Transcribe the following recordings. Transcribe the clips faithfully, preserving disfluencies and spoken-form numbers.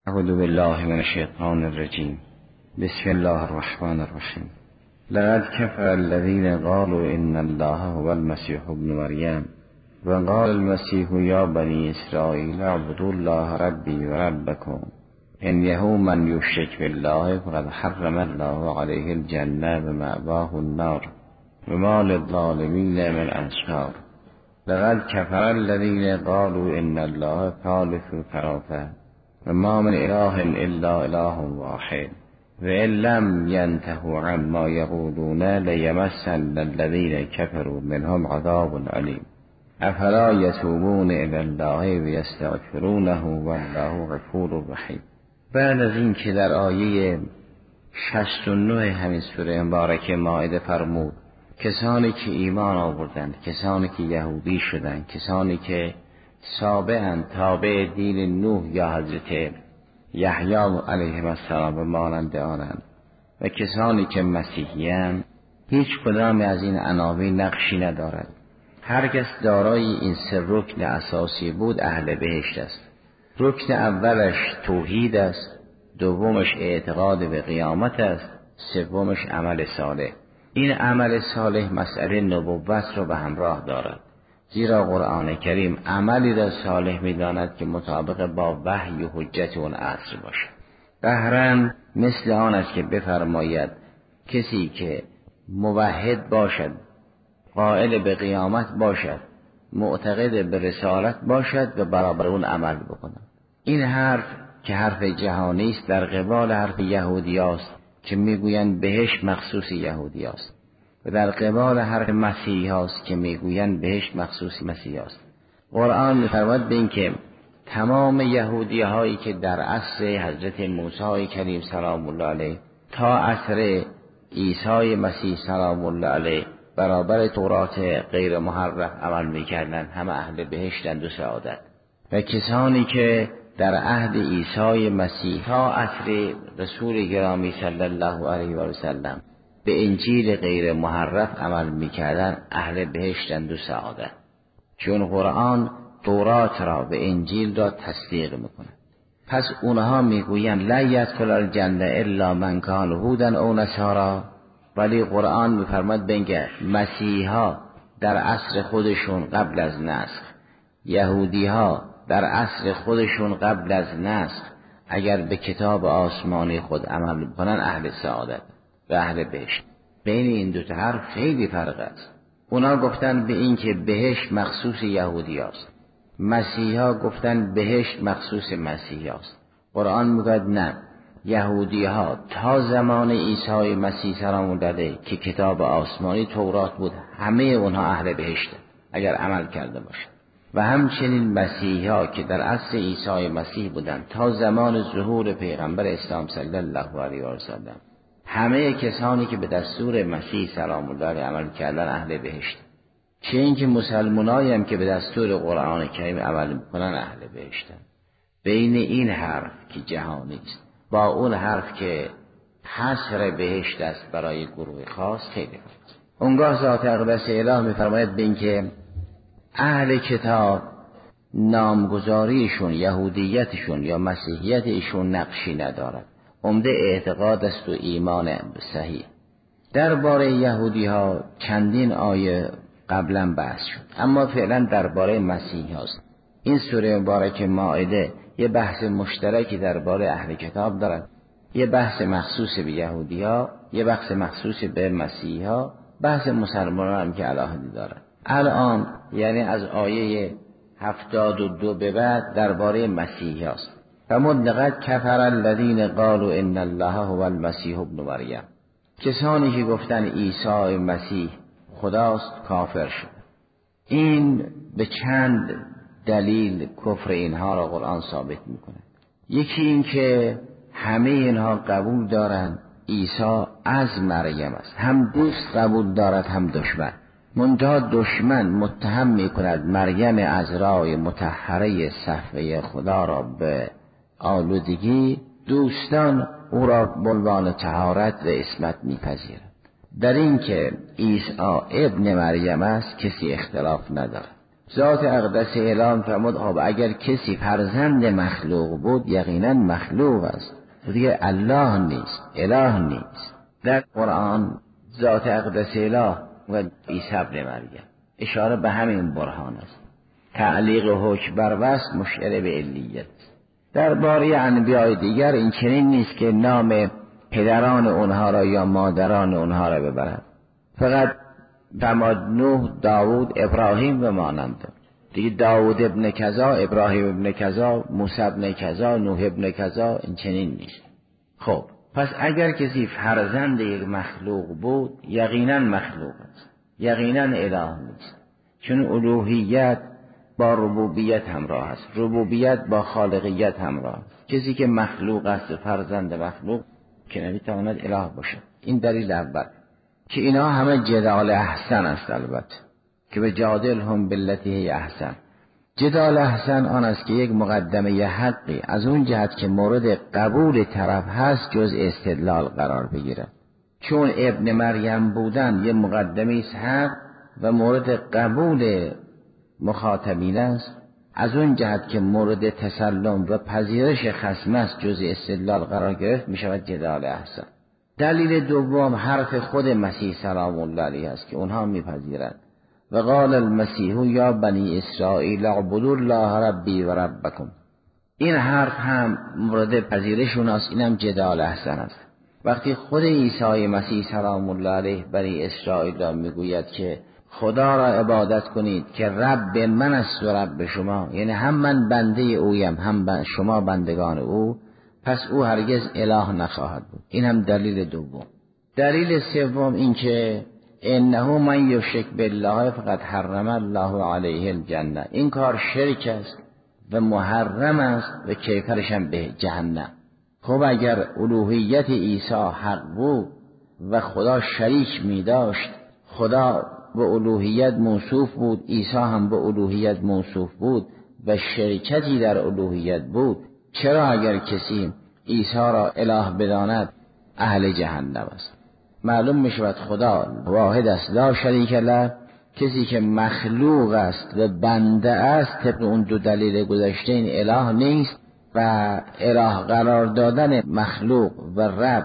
اعوذ بالله من الشیطان الرجیم. بسم الله الرحمن الرحیم. لقد كفر الذين قالوا ان الله هو المسيح ابن مريم وقال المسيح يا بني اسرائيل اعبدوا الله ربي وربكم انه من يشرك بالله فقد حرم الله عليه الجنة ومأواه النار وما للظالمين من انصار. لقد كفر الذين قالوا ان الله ثالث ثلاثة وما من اله الا اله واحد وإن لم ينتهوا عما يقولون ليمسن الذين كفروا منهم عذاب عليم. افلا يتوبون الى الله ويستغفرونه والله غفور رحیم. بعد از این که در آیه شصت و نه همین سوره مبارکه مائده فرمود کسانی که ایمان آوردند، کسانی که یهودی شدند، کسانی که سابقاً تابع دین نوح یا حضرت یحیی علیه السلام و مانند آنند و کسانی که مسیحی‌اند، هیچ کدام از این عناوین نقشی ندارد. هر کس دارای این سه رکن اساسی بود اهل بهشت است. رکن اولش توحید است، دومش اعتقاد به قیامت است، سومش عمل صالح. این عمل صالح مسئله نبوت رو به همراه دارد، زیرا قرآن کریم عملی را صالح می‌داند که مطابق با وحی و حجت اون عصر باشد. قهرن مثل آن است که بفرماید کسی که موحد باشد، قائل به قیامت باشد، معتقد به رسالت باشد و برابر اون عمل بکند. این حرف که حرف جهانی است در قبال حرف یهودی است که میگویند بهشت مخصوص یهودی است و در قبال حرف مسیحی هاست که میگویند بهشت مخصوص مسیحی است. قرآن می‌فرماید به این که تمام یهودی هایی که در عصر حضرت موسی کریم سلام الله علیه تا عصر عیسی مسیح سلام الله علیه برابر تورات غیر محرف عمل میکردند همه اهل بهشتند و سعادت، و کسانی که در عهد عیسی مسیح تا عصر رسول گرامی صلی الله علیه و سلم به انجیل غیر محرف عمل میکردن اهل بهشتند و سعادت، چون قرآن تورات را به انجیل را تصدیق میکنه. پس اونها میگویند لا یدخل الجنه الا من کان هودا او نصارا، ولی قرآن میفرماید بنگه مسیحا در عصر خودشون قبل از نسخ، یهودی ها در عصر خودشون قبل از نسخ اگر به کتاب آسمانی خود عمل کنن اهل سعادت و اهل بهشت. بین این دو تا حرف خیلی فرق است. اونا گفتن به این که بهشت مخصوص یهودی است، مسیحی ها گفتن بهشت مخصوص مسیحی است. قرآن میگه نه، یهودی ها تا زمان عیسی مسیح سلام الله علیه که کتاب آسمانی تورات بود همه اونها اهل بهشت اگر عمل کرده باشند، و همچنین مسیحی ها که در عصر عیسی مسیح بودند تا زمان ظهور پیغمبر اسلام صلی الله علیه و سلم همه کسانی که به دستور مسیح سلام الله علیه عمل کردن اهل بهشت. چه اینکه مسلمانایی هم که به دستور قرآن کریم عمل میکنن اهل بهشتن. بین این حرف که جهانی است با اون حرف که حصر بهشت است برای گروه خاص خیلی فرق است. اونگاه ذات اقدس اله میفرماید به این که اهل کتاب نامگذاریشون یهودیتشون یا مسیحیت ایشون نقشی ندارد، عمده اعتقاد است و ایمان صحیح. درباره یهودی ها چندین آیه قبلا بحث شد، اما فعلا درباره مسیحی هاست. این سوره مبارکه مائده یه بحث مشترکی درباره اهل کتاب دارد، یه بحث مخصوص به یهودی ها، یه بحث مخصوص به مسیحی ها، بحث مسلمانان هم که علاهه دارد. الان یعنی از آیه هفتاد و دو به بعد درباره مسیحی هاست. فمدلقت کفر الذین قالوا ان الله هو المسیح ابن مریم، کسانی که گفتن عیسی مسیح خداست کافر شد. این به چند دلیل کفر اینها را قرآن ثابت میکنه. یکی این که همه اینها قبول دارند عیسی از مریم است، هم دوست قبول دارد هم دشمن. منتها دشمن متهم میکند مریم عذراء مطهره صفوه خدا را به آلودگی، دوستان او را به عنوان طهارت و عصمت میپذیرند. در این که عیسی ابن مریم است کسی اختلاف ندارد. ذات اقدس اعلام فرمود آب اگر کسی فرزند مخلوق بود یقینا مخلوق است، دیگه الله نیست، اله نیست. در قرآن ذات اقدس اله و عیسی ابن مریم اشاره به همین برهان است. تعلیق حکم بر وصف مشعر به علیت. درباره انبیاء دیگر این چنین نیست که نام پدران اونها را یا مادران اونها را ببرد، فقط فرمود نوح، داوود، ابراهیم و مانند. دیگه داوود ابن کذا، ابراهیم ابن کذا، موسی ابن کذا، نوح ابن کذا، این چنین نیست. خب پس اگر کسی فرزند یک مخلوق بود یقینا مخلوق است، یقینا اله نیست، چون الوهیت با ربوبیت همراه است، ربوبیت با خالقیت همراه است. کسی که مخلوق است فرزند مخلوق که نمیتواند اله باشد. این دلیل اول که اینا همه جدال احسن است. البته که به جادل هم بالتی هی احسن، جدال احسن آن است که یک مقدمه حقی از اون جهت که مورد قبول طرف هست جز استدلال قرار بگیرد. چون ابن مریم بودن یه مقدمه است حق و مورد قبول مخاطبین است، از اون جهت که مورد تسلم و پذیرش خصم است جز استدلال قرار گرفت می شود جدال احسن. دلیل دوم حرف خود مسیح سلام الله علیه است که اونها میپذیرند و قال المسیح یا بنی اسرائیل اعبدوا الله ربی و ربکم. این حرف هم مورد پذیرشون است، این هم جدال احسن است. وقتی خود عیسی مسیح سلام الله علیه بنی اسرائیل را میگوید که خدا را عبادت کنید که رب من است و رب شما، یعنی هم من بنده اویم هم شما بندگان او، پس او هرگز اله نخواهد بود. این هم دلیل دوم. دلیل سوم این که انه من یشرک بالله فقد حرم الله علیه الجنه. این کار شرک است و محرم است و کیفرش هم به جهنم. خب اگر الوهیت عیسی حق بود و خدا شریک می داشت، خدا به الوهیت موصوف بود، عیسی هم به الوهیت موصوف بود و شرکتی در الوهیت بود، چرا اگر کسی عیسی را اله بداند اهل جهنم است؟ معلوم می شود خدا واحد است، لا شریک له. کسی که مخلوق است و بنده است طبق اون دو دلیل گذشته این اله نیست و اله قرار دادن مخلوق و رب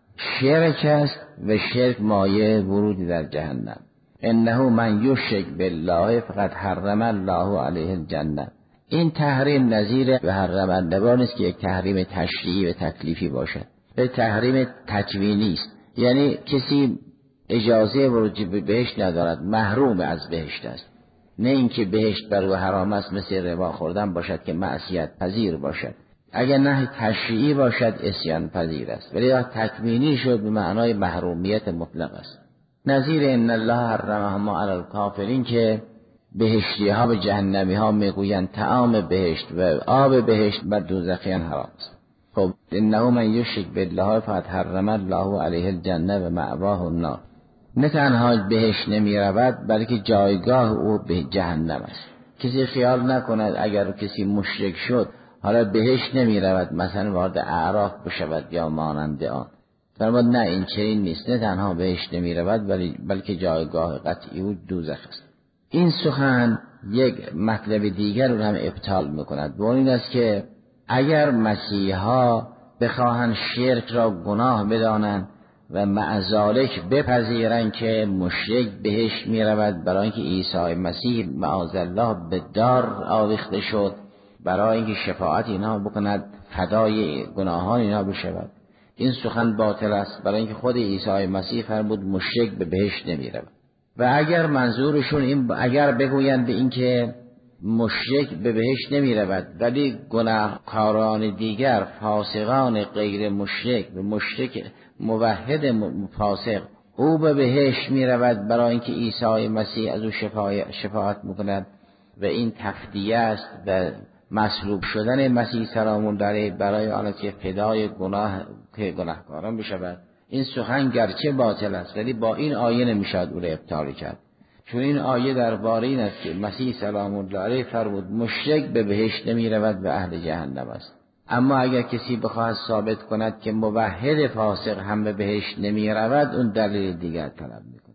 شرک است و شرک مایه ورودی در جهنم. انه من یشرک بالله فقد حرم الله علیه الجنه. این تحریم نظیر به حرمندگان نیست که یک تحریم تشریعی و تکلیفی باشد، به تحریم تکوینی است. یعنی کسی اجازه ورود به بهشت ندارد، محروم از بهشت است. نه اینکه بهشت بر او حرام است مثل ربا خوردن باشد که معصیت پذیر باشد. اگر نه تشریعی باشد عصیان پذیر است، ولی تکوینی شد به معنای محرومیت مطلق است. نظیر ان الله حرمهما علی الکافرین که بهشتی ها به جهنمی ها میگویند طعام بهشت و آب بهشت بر دوزخیان حرام است. خب انه من یشرک بالله فقد حرم الله علیه الجنه و مأواه النار. نه تنها بهشت نمی رود بلکه جایگاه او به جهنم است. کسی خیال نکند اگر کسی مشرک شد حالا بهشت نمی رود، مثلا وارد اعراف بشود یا مانند آن. فرمود نه، این چنین نیست. نه تنها بهشت نمی رود بلکه جایگاه قطعی او دوزخ است. این سخن یک مطلب دیگر رو هم ابطال میکند و این است که اگر مسیحا بخواهند شرک را گناه بدانند و معذالک بپذیرند که مشرک بهشت می رود برای اینکه عیسی مسیح معاذالله به دار آویخته شد برای اینکه شفاعت اینا بکند فدای گناهان اینا بشود، این سخن باطل است، برای اینکه خود عیسی مسیح فرمود مشرک به بهشت نمی رود. و اگر منظورشون این اگر بگویند به اینکه مشرک به بهشت نمی رود ولی گناهکاران دیگر فاسقان غیر مشرک به مشرک موحد فاسق او به بهشت می رود برای اینکه عیسی مسیح از او شفاعت میکند و این تفدیه است و مصلوب شدن مسیح سلام الله علیه برای آن که فدای گناه که گناهکاران بشود. این سخن گرچه باطل است ولی با این آیه نمیشد او را ابطال کرد، چون این آیه درباره این است که مسیح سلام الله علیه فرمود مشرک به بهشت نمی رود و اهل جهنم است. اما اگر کسی بخواهد ثابت کند که موحد فاسق هم به بهشت نمی رود اون دلیل دیگر طلب میکند.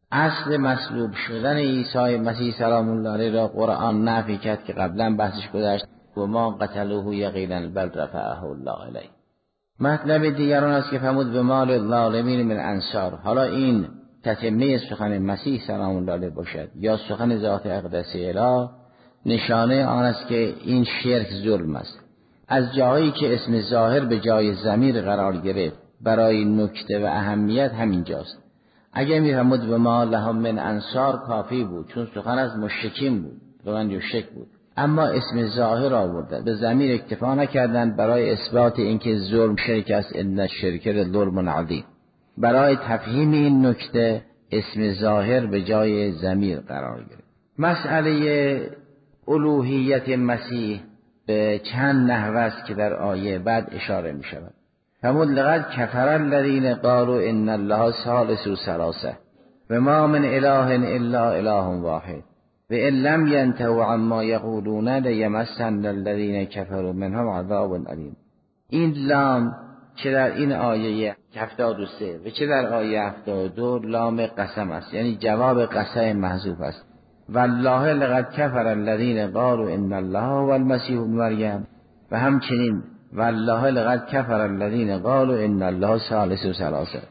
اصل مصلوب شدن عیسی مسیح سلام الله علیه را قرآن نفی کرد که قبلا بحثش گذشت و ما قتلوه یقینا بل رفعه الله الیه. مطلب دیگران است که فرمود به مال الظالمین من انصار. حالا این تتمه سخن مسیح سلام الله علیه باشد یا سخن ذات اقدس اله، نشانه آن است که این شرک ظلم است. از جایی که اسم ظاهر به جای ضمیر قرار گرفت برای نکته و اهمیت همینجاست. اگه میفرمود به ما لهم من انصار کافی بود، چون سخن از مشرکین بود، سخن یشرک بود. اما اسم ظاهر آوردن، به ضمیر اکتفا نکردند برای اثبات اینکه ظلم شرک است، ان الشرک ظلم عظیم. برای تفهیم این نکته اسم ظاهر به جای ضمیر قرار گرفت. مسئله الوهیت مسیح به چند نحوه است که در آیه بعد اشاره می شود. فرمود لقد کفر الذین قالوا ان الله ثالث ثلاثه و ما من اله الا اله واحد و ان لم ينتهوا عما یقولون لیمسن الذین کفروا منهم عذاب الیم. این لام چه در این آیه هفتاد و سه و چه در آیه هفتاد و دو لام قسم است، یعنی جواب قسم محذوف است. والله لقد کفر الذین قالوا ان الله هو المسیح ابن مریم، و همچنین والله لقد کفر الذین قالوا ان الله ثالث ثلاثه.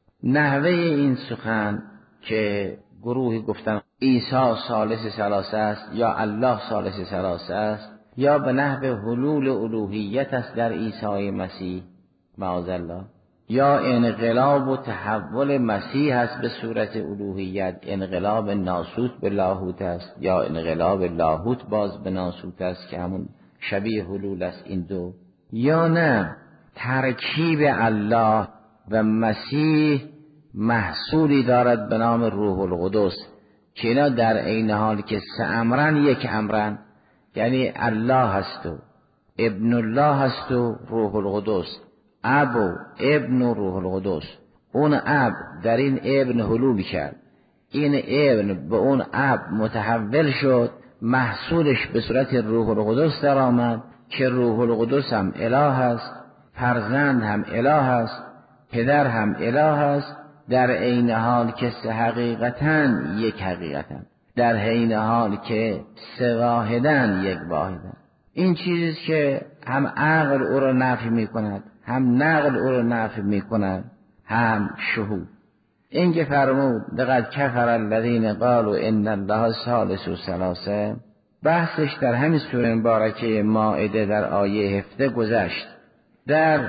نحوه این سخن که گروهی گفتن عیسی ثالث ثلاثه است یا الله ثالث ثلاثه است یا به نحو حلول الوهیت است در عیسی مسیح معاذالله، یا انقلاب و تحول مسیح است به صورت الوهیت، انقلاب ناسوت به لاهوت است، یا انقلاب لاهوت باز به ناسوت است که همون شبیه حلول است این دو، یا نه ترکیب الله و مسیح محصولی دارد به نام روح القدس که اینا در عین حال که سه امرن یک امرن، یعنی الله هست و ابن الله هست و روح القدس، اب و ابن و روح القدس. اون اب در این ابن حلول کرد، این ابن به اون اب متحول شد، محصولش به صورت روح القدس در آمد که روح القدس هم اله است، فرزند هم اله است، پدر هم اله است، در عین حال که سه حقیقتاً یک حقیقتاً، در عین حال که سه واحداً یک واحداً. این چیزی که هم عقل او را نفی می کند، هم نقل او را نفی می کند، هم شهود. این که فرمود لقد کفر الذین قالوا ان الله ثالث ثلاثه، بحثش در همین سوره مبارکه مائده در آیه هفده گذشت. در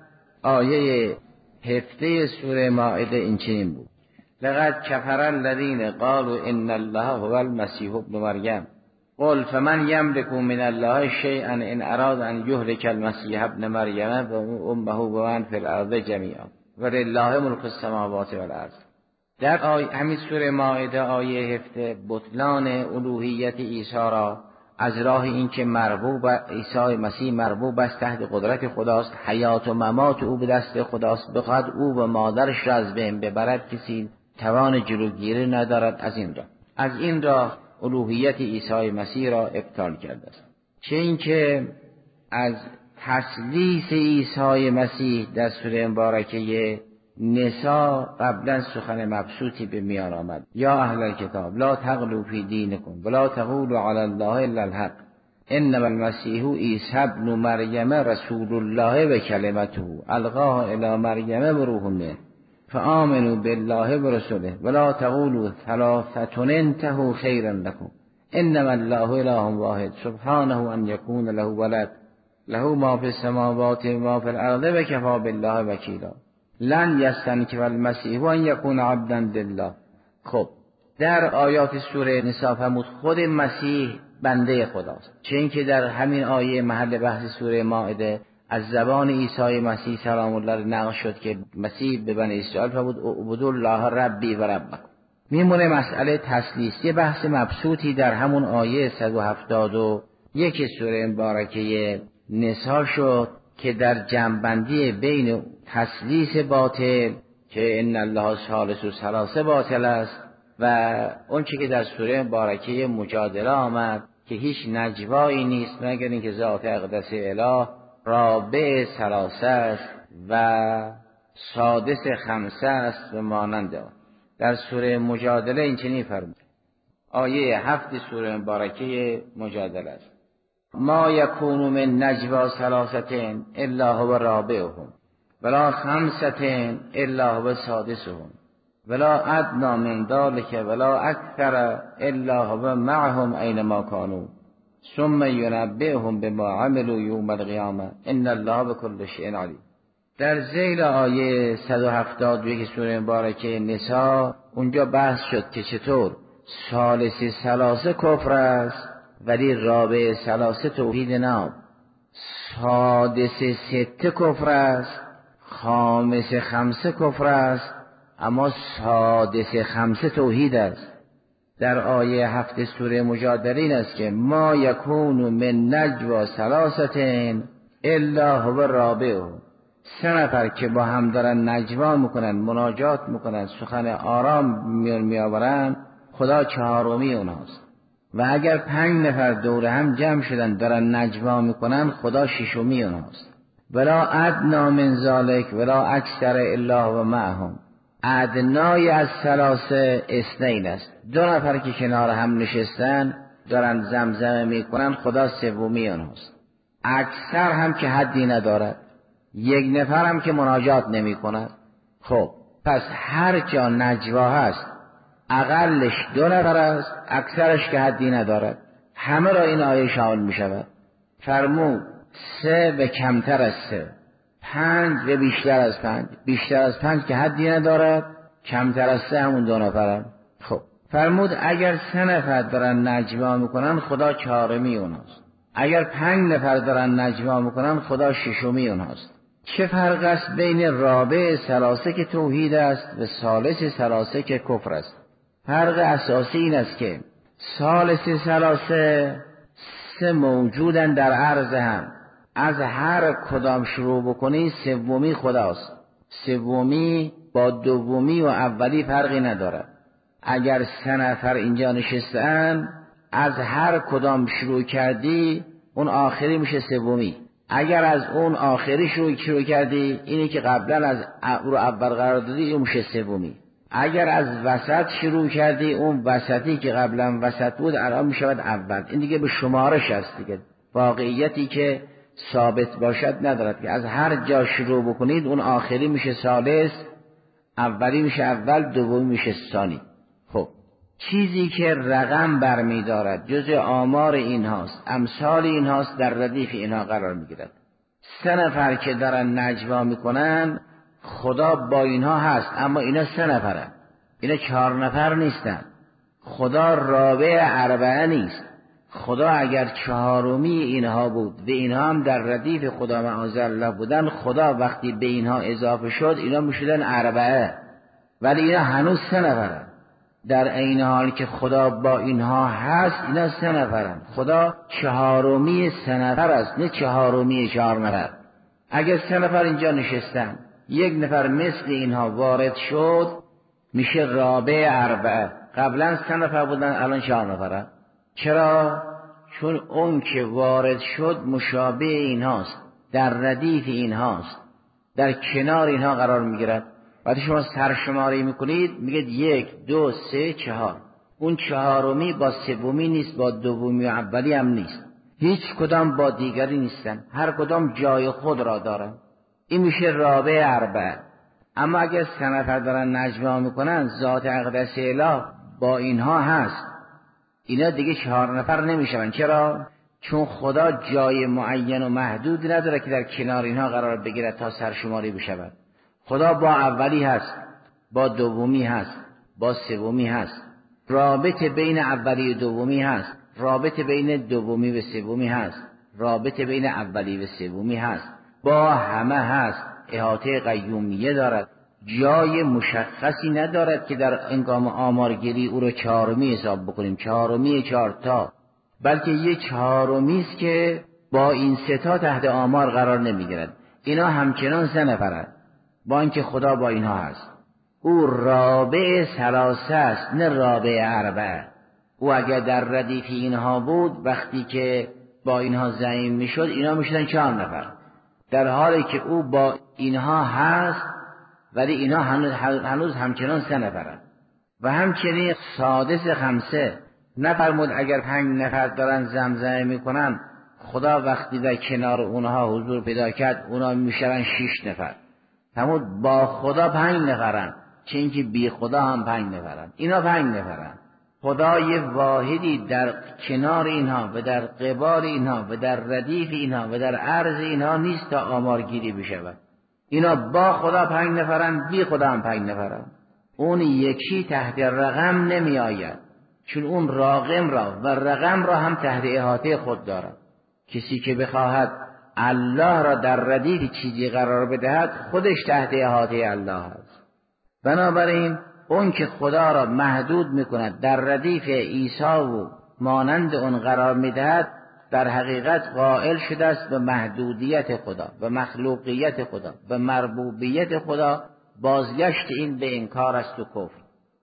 آیه هفده سوره مائده این چنین بود: لقد کفر الذین قالوا ان الله هو المسیح ابن مریم قل فمن یملک من الله شیئا ان اراد ان یهلک المسیح ابن مریم و امه و من فی الارض جمیعا ولله ملک السماوات والارض. در آیه همین سوره مائده آیه هفده بطلان الوهیت عیسی را از راه این که مربوب عیسی مسیح مربوب است، تحت قدرت خداست، حیات و ممات او به دست خداست، بخواد او و مادرش را از بین ببرد کسی توان جلوگیری ندارد از این راه. از این راه الوهیت عیسی مسیح را ابطال کرده است. چه این که از تثلیث عیسی مسیح در سوره مبارکه نساء قبلا سخن مبسوطی به میان آمد: یا اهل الکتاب لا تغلوا فی دینکم ولا تقولوا علی الله الا الحق انما المسیح عیسی ابن مریم رسول الله و کلمته القاها الی مریم و روح منه فآمنوا بالله و رسوله ولا تقولوا ثلاثة انتهوا خیرا لكم انما الله اله واحد سبحانه ان یکون له ولد له ما فی السماوات و ما فی الارض و کفی بالله وکیلا لن یستنکف المسیح و ان یکون عبدا لله. خب در آیات سوره نساء فرمود خود مسیح بنده خداست، چه اینکه در همین آیه محل بحث سوره مائده از زبان عیسی مسیح سلام الله نقل شد که مسیح به بنی اسرائیل فرمود اعبدوا الله ربی و ربکم. میمونه مسئله تثلیث، یه بحث مبسوطی در همون آیه صد و هفتاد و یک سوره مبارکه نساء شد که در جمع‌بندی بین تثلیث باطل که ان الله ثالث ثلاثه باطل است و اون چیزی که در سوره مبارکه مجادله آمد که هیچ نجوایی نیست مگر اینکه ذات اقدس اله رابع ثلاثه است و سادس خمسه است و مانند آن. در سوره مجادله این چنین فرمود. آیه هفت سوره مبارکه مجادله است. ما یکون من نجوا ثلاثة الا هو رابعهم ولا خمسة الا هو سادسهم ولا ادنى من ذلك ولا اکثر الا هو معهم اینما كانوا ثم ینبئهم بما عملوا یوم القیامه ان الله بكل شیء علیم. در ذیل آیه صد و هفتاد و یک سوره مبارکه نساء اونجا بحث شد که چطور ثالث ثلاثه کفر است ولی رابع ثلاثه توحید نام، سادس سته کفر است، خامس خمسه کفر است، اما سادس خمسه توحید است. در آیه هفت سوره مجادله این است که ما یکون من نجوا ثلاثة الا هو رابعهم. سه نفر که با هم دارن نجوا میکنن، مناجات میکنن، سخن آرام میآورن، خدا چهارمی اوناست. و اگر پنج نفر دور هم جمع شدن دارن نجوا میکنن، خدا ششمی اوناست. ولا ادنا من ذلک ولا اکثر الا و معهم. ادنای از ثلاثه اثنین است. دو نفر که کنار هم نشستن دارن زمزمه میکنن، خدا سومی اوناست. اکثر هم که حدی ندارد، یک نفر هم که مناجات نمی کند. خب پس هر جا نجوا هست اقلش دو نفر است، اکثرش که حدی ندارد. همه را این آیه شامل می شود. فرمود سه و کمتر از سه، پنج و بیشتر از پنج، بیشتر از پنج که حدی ندارد، کمتر از سه همون دو نفرن. خب فرمود اگر سه نفر دارن نجوا میکنن، خدا چهارمی اوناست. اگر پنج نفر دارن نجوا میکنن، خدا ششمی اوناست. چه فرق است بین رابع ثلاثه که توحید است و ثالث ثلاثه که کفر است؟ فرق اساسی این است که ثالث ثلاثه سه موجودن در عرض هم، از هر کدام شروع بکنی سومی خداست. سومی با دومی و اولی فرقی ندارد. اگر سه نفر اینجا نشستن، از هر کدام شروع کردی اون آخری میشه سومی. اگر از اون آخری شروع, شروع کردی، اینی که قبلا از رو اول قرار دادی اون میشه سومی. اگر از وسط شروع کردی، اون وسطی که قبلا وسط بود الان میشود اول. این دیگه به شمارش است دیگه، واقعیتی که ثابت باشد ندارد که از هر جا شروع بکنید اون آخری میشه ثالث، اولی میشه اول، دومی میشه ثانی. خب چیزی که رقم برمی دارد جز آمار اینهاست، امثال اینهاست، در ردیف اینها قرار میگیرد. سه نفر که دارن نجوا میکنن، خدا با اینها هست، اما اینا سه نفرن، اینا چهار نفر نیستن. خدا رابع اربعه نیست. خدا اگر چهارمی اینها بود و اینها هم در ردیف خدا معاذالله بودن، خدا وقتی به اینها اضافه شد اینا میشدن اربعه، ولی اینا هنوز سه نفرن. در عین حال که خدا با اینها هست، اینا سه نفرن. خدا چهارمی سه نفر است، نه چهارمی چهار نفر. اگر سه نفر اینجا نشستن، یک نفر مثل اینها وارد شد، میشه رابع اربعه. قبلا سه نفر بودن، الان چهار نفرن. چرا؟ چون اون که وارد شد مشابه اینهاست، در ردیف اینهاست، در کنار اینها قرار میگیرد. وقتی شما سرشماری میکنید میگید یک، دو، سه، چهار. اون چهارمی با سومی نیست، با دومی و اولی هم نیست، هیچ کدام با دیگری نیستن، هر کدام جای خود را دارن. این میشه رابع اربعه. اما اگر سه نفر دارن نجوا میکنن، ذات اقدس اله با اینها هست، اینا دیگه چهار نفر نمیشون. چرا؟ چون خدا جای معین و محدود نداره که در کنار اینها قرار بگیرد تا سرشماری بشود. خدا با اولی هست، با دومی هست، با سومی هست، رابطه بین اولی و دومی هست، رابطه بین دومی و سومی هست، رابطه بین اولی و سومی هست، با همه هست، احاطه قیومیه دارد، جای مشخصی ندارد که در انگام آمارگیری او رو چهارمی حساب بکنیم، چهارمی چهارتا، بلکه یه چهارمی است که با این سه تا تحت آمار قرار نمیگیرد. اینا همچنان سه نفرند، با اینکه خدا با اینها هست. او رابع ثلاثه است، نه رابع اربعه. او اگر در ردیف اینها بود، وقتی که با اینها زعیم میشد، اینا میشدن چهار نفر، در حالی که او با اینها هست ولی اینا هنوز, هنوز همچنان سه نفرن. و همچنین سادس خمسه نفرمود اگر پنج نفر دارن زمزمه میکنن خدا وقتی در کنار اونها حضور پیدا کرد اونا میشن شش نفر. فرمود با خدا پنج نفرن، چه اینکه بی خدا هم پنج نفرن. اینا پنج نفرن. خدای واحدی در کنار اینها و در قبال اینها و در ردیف اینها و در عرض اینها نیست تا آمارگیری بشود. اینا با خدا پنج نفرن، بی خدا هم پنج نفرن. اون یکی تحت رقم نمی آید، چون اون راقم را و رقم را هم تحت احاطه خود دارد. کسی که بخواهد الله را در ردیف چیزی قرار بدهد خودش تحت احاطه الله است. بنابراین اون که خدا را محدود میکند در ردیف عیسی و مانند اون قرار میدهد در حقیقت قائل شده است به محدودیت خدا، به مخلوقیت خدا، به مربوبیت خدا. بازگشت این به انکار است و کفر.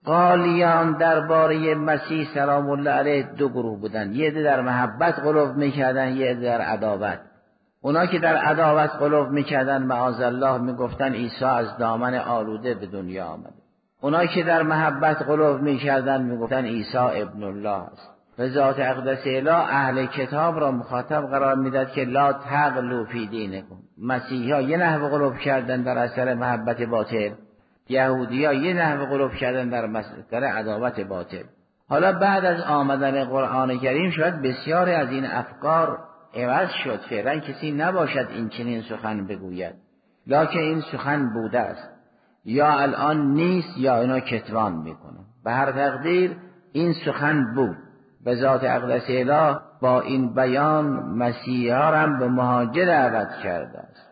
قالیان درباره مسیح سلام الله علیه دو گروه بودن، یه عده در محبت قلوب میکردن، یه عده در عداوت. اونا که در عداوت قلوب میکردن معاذالله میگفتن عیسی از دامن آلوده به دنیا آمده. اونا که در محبت قلوب میکردن میگفتن عیسی ابن الله است. و ذات اقدس اله اهل کتاب را مخاطب قرار میداد که لا تغلوا فی دینکم. مسیحا یه نحو قلوب کردن در اثر محبت باطل، یهودی‌ها یه نحو قلوب کردن در مسئله عداوت باطل. حالا بعد از آمدن قرآن کریم شاید بسیاری از این افکار عوض شد، فعلا کسی نباشد این چنین سخن بگوید، لکن این سخن بوده است، یا الان نیست یا اینا کتمان میکنه. به هر تقدیر این سخن بود. به ذات اقدس اله با این بیان مسیحا را به مهاجر دعوت کرده است.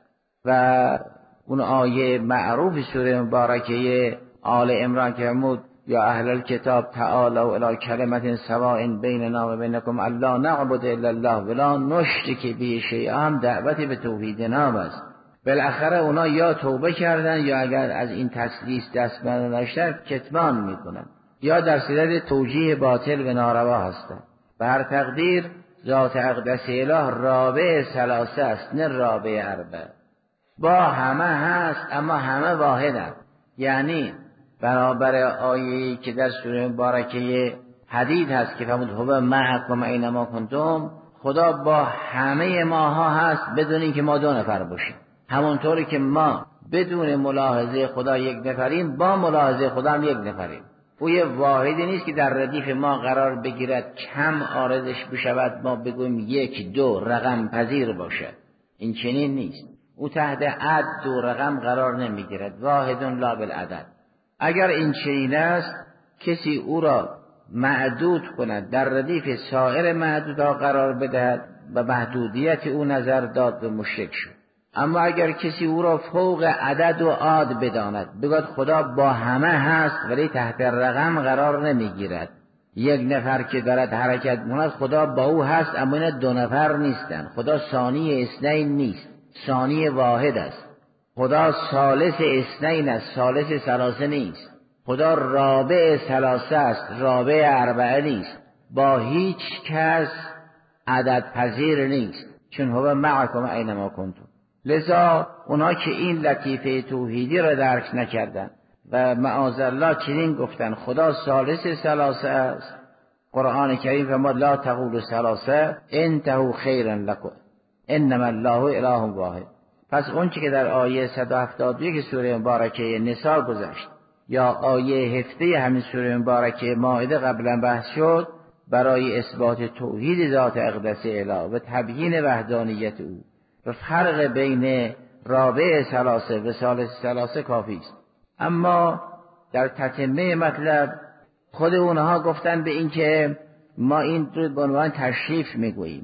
و اون آیه معروف سوره مبارکه آل عمران که فرمود یا اهل الکتاب تعالوا الی کلمة سواء بیننا و بینکم الا نعبد الا الله ولا نشرک به شیئا هم دعوت به توحید ناب است. بالاخره اونا یا توبه کردن یا اگر از این تسلیس دست برداشتن کتمان میکنن، یا در صدد توجیه باطل و ناروا هستند. به هر تقدیر ذات اقدس اله رابع ثلاثه است، نه رابع اربعه. با همه هست اما همه واحدند. یعنی برابر آیه‌ای که در سوره مبارکه حدید هست که فرمود هو معکم اینما کنتم، خدا با همه ماها هست بدون اینکه ما دو نفر باشیم. همونطوری که ما بدون ملاحظه خدا یک نفریم، با ملاحظه خدا هم یک نفریم. او یه واحدی نیست که در ردیف ما قرار بگیرد کم آرزش بشود ما بگویم یک دو رقم پذیر باشد. این چنین نیست. او تحت عد دو رقم قرار نمیگیرد، واحد لا بالعدد. اگر این چنین است کسی او را معدود کند در ردیف سایر معدودها قرار بدهد و محدودیت او نظر داد به مشرک شد. اما اگر کسی او را فوق عدد و عاد بداند، بگوید خدا با همه هست ولی تحت رقم قرار نمیگیرد، یک نفر که دارد حرکت می‌کند خدا با او هست اما این دو نفر نیستند، خدا ثانی اثنین نیست، ثانی واحد است، خدا ثالث اثنین است، ثالث ثلاثه نیست، خدا رابع ثلاثه است، رابع اربعه نیست، با هیچ کس عدد پذیر نیست، چون هو معکم اینما کنتم. لذا اونا که این لطیفه توحیدی را درک نکردن و معاذالله چنین گفتن خدا ثالث ثلاثه است، قرآن کریم فرمود لا تقولوا ثلاثه انتهوا خیرا لکم انما الله اله واحد. پس اون چی که در آیه صد و هفتاد و یک سوره مبارکه نساء گذشت یا آیه هفده همین سوره مبارکه مائده قبلا بحث شد، برای اثبات توحید ذات اقدس اله و تبیین وحدانیت او و فرق بین رابع ثلاثه و ثالث ثلاثه کافی است. اما در تتمه مطلب خود اونها گفتن به این که ما این رو به عنوان تشریف میگوییم،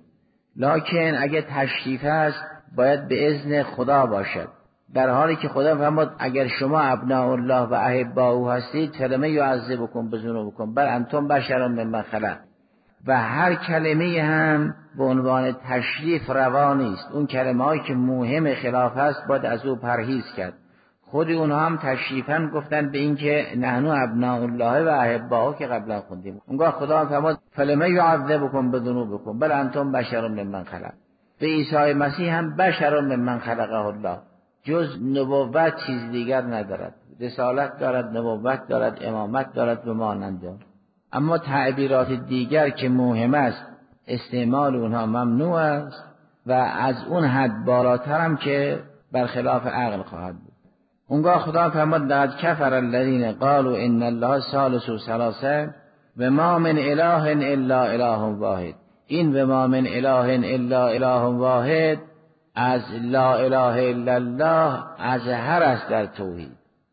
لکن اگه تشریف است باید به اذن خدا باشد، در حالی که خدا فرمود اگر شما ابناء الله و احباؤه هستید فلما یعذبکم بذنوبکم بل انتم بشر ممن خلق. و هر کلمه هم به عنوان تشریف روا نیست، اون کلمه هایی که مهم خلاف هست باید از او پرهیز کرد. خود اونها هم تشریفاً گفتن به این که نحنو ابناء الله و احباؤه که قبلا خوندیم. اونگاه خدا فرمود فلما یعذبکم بذنوبکم بل انتم بشر ممن خلق. به عیسی مسیح هم بشر ممن خلقه الله، جز نبوت چیز دیگر ندارد. رسالت دارد، نبوت دارد، امامت دارد و مانند. اما تعبیرات دیگر که مهم است استعمال اونها ممنوع است و از اون حد بالاتر هم که برخلاف عقل خواهد بود. اونگاه خدا فرمود لقد کفر الذین قالوا ان الله ثالث ثلاثه و ما من اله الا اله واحد. این و ما من اله الا اله واحد از لا اله الا الله اظهر است در توحید،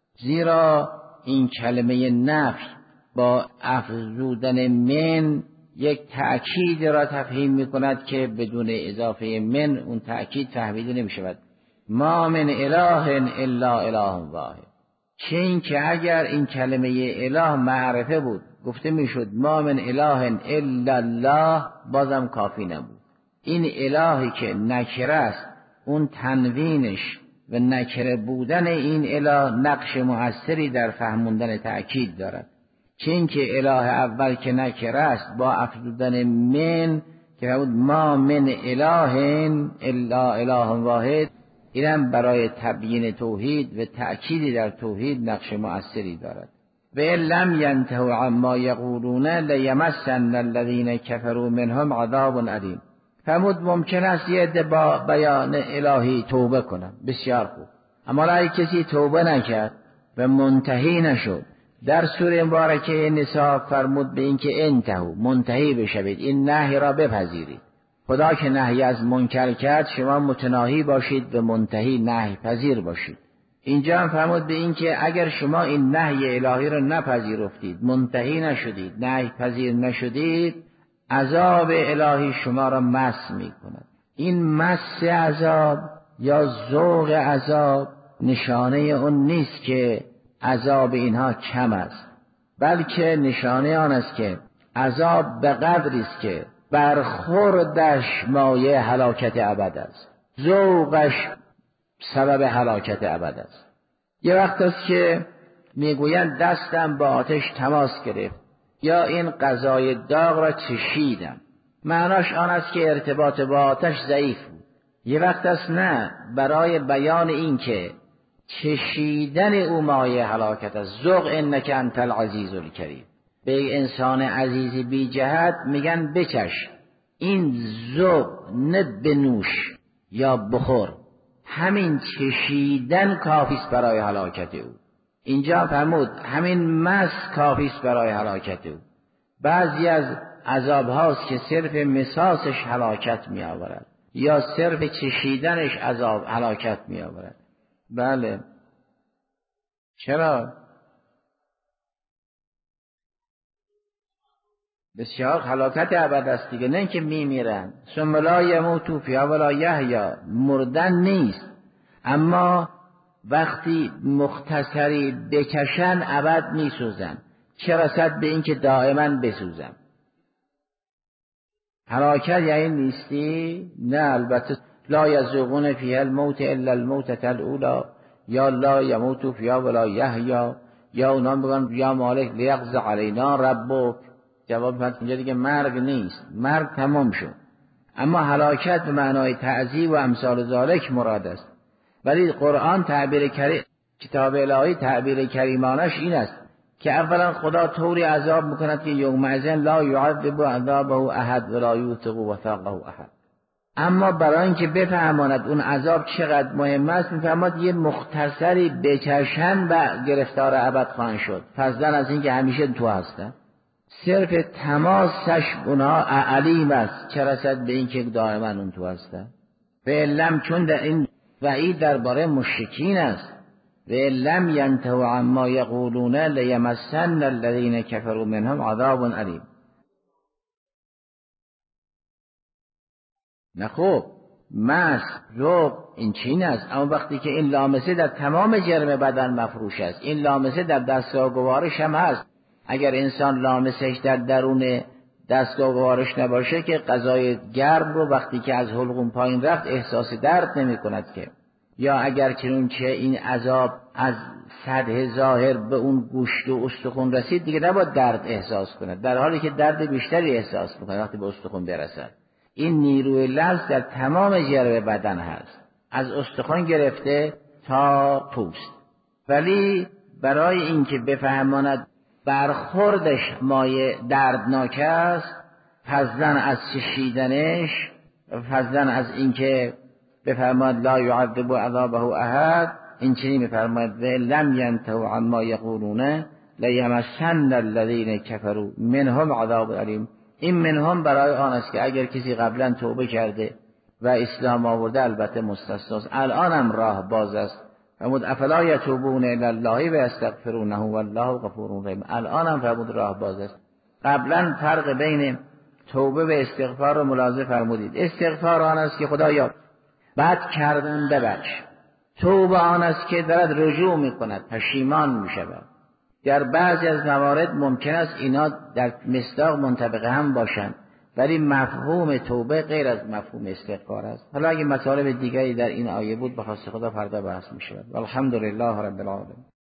زیرا این کلمه نفی با افزودن من یک تأکید را تفهیم می کند که بدون اضافه من اون تأکید فهمیده نمی شود. ما من اله الا اله واحد. چه این که اگر این کلمه اله معرفه بود گفته می شد ما من اله الا الله بازم کافی نبود. این الهی که نکره است اون تنوینش و نکره بودن این اله نقش مؤثری در فهموندن تأکید دارد. چه این که اله اول که نکره است با افزودن من که بود ما من اله الا اله واحد، اینم برای تبیین توحید و تأکیدی در توحید نقش مؤثری دارد. و ان لم ینتهوا عما یقولون لیمسن الذین کفروا منهم عذاب علیم. فرمود ممکن است یه عده با بیان الهی توبه کنن، بسیار خوب، اما اگه کسی توبه نکرد و منتهی نشد، در سوره مبارکه نساء فرمود به این که انتهوا، منتهی بشوید، این نهی را بپذیرید. خدا که نهی از منکر کرد شما متناهی باشید و منتهی نهی پذیر باشید. اینجا هم فرمود به این که اگر شما این نهی الهی را نپذیرفتید، منتهی نشدید، نهی پذیر نشدید، عذاب الهی شما را مس می کند. این مس عذاب یا ذوق عذاب نشانه اون نیست که عذاب اینها کم است، بلکه نشانه آن است که عذاب به قدری است که برخوردش مایه هلاکت ابد است، ذوقش سبب هلاکت ابد است. یه وقت است که میگویند دستم با آتش تماس گرفت یا این غذای داغ را چشیدم، معناش آن است که ارتباط با آتش ضعیف بود. یه وقت است نه، برای بیان این که چشیدن او مایه هلاکت است. ذوق انک انت العزیز الکریم. به انسان عزیزی بی جهت میگن بچش، این ذوق نه بنوش یا بخور، همین چشیدن کافی است برای هلاکت او. اینجا فرمود همین مس کافی است برای هلاکت او. بعضی از عذاب هاست که صرف مساسش هلاکت می آورد یا صرف چشیدنش عذاب هلاکت می آورد. بله چرا؟ بسیار هلاکت ابد است دیگه، نه اینکه میمیرن. ثم لا یموتوا فیها ولا یحیا، مردن نیست، اما وقتی مختصری بکشن ابد میسوزن، چه رسد به اینکه دائما بسوزن. هلاکت یعنی نیستی؟ نه البته. لا یذوقون فیها الموت الا الموتة الاولی، یا لا یموتوا فیها ولا یحیا، یا اونا میگن یا مالک لیقضی علینا ربک. جواب میاد اینجا دیگه مرگ نیست، مرگ تمام شد، اما هلاکت به معنای تعذیب و امثال ذالک مراد است. ولی قرآن تعبیر کریم، کتاب الهی تعبیر کریمانش این است که اولا خدا طوری عذاب میکند که یومئذ لا یعذب عذابه احد ولا یوثق وثاقه احد. اما برای اینکه بفهماند اون عذاب چقدر مهم است میفهمد یه مختصری بچشن و گرفتار ابد خواهند شد، فضلا از اینکه همیشه تو هستن. صرف تماسش اونها علیم است، چه رسد به اینکه دائما اون تو هستن. و علم، چون در این وعید درباره مشرکین است، و لم ینتهوا عما یقولون لیمسن الذین کفروا منهم عذاب علیم. نه خوب مس ذوق این چین است، اما وقتی که این لامسه در تمام جرم بدن مفروش است، این لامسه در دستگاه گوارش هم هست. اگر انسان لامسش در درون دستگاه گوارش نباشه که غذای گرم رو وقتی که از حلقوم پایین رفت احساس درد نمی کند که. یا اگر چنانچه این عذاب از سطح ظاهر به اون گوشت و استخوان رسید دیگه نباید درد احساس کند، در حالی که درد بیشتری احساس می‌کند وقتی به استخوان برسد. این نیروی لمس در تمام جرم بدن هست، از استخوان گرفته تا پوست. ولی برای اینکه بفهماند برخوردش مایه دردناک است، فضلا از چشیدنش، فضلا از اینکه بفرماید لا یعذب عذابه احد، این چنین میفرماید و لم ینتهوا عما یقولون لیمسن الذین کفروا منهم عذاب علیم. این منهم برای آن است که اگر کسی قبلا توبه کرده و اسلام آورده البته مستثناست، الان هم راه باز است. فرمود افلا یتوبون الی الله و یستغفرونه والله غفور رحیم. الان هم فرمود راه باز است. قبلا فرق بین توبه و استغفار رو ملاحظه فرمودید. استغفار آن است که خدایا بد کردن ببخش. توبه آن است که دارد رجوع میکند، پشیمان میشود. در بعضی از موارد ممکن است اینا در مصداق منطبق هم باشند، ولی مفهوم توبه غیر از مفهوم استغفار است. حالا اگه مطالب دیگری در این آیه بود بخواست خدا فردا بحث میشود. والحمدلله رب العالمین.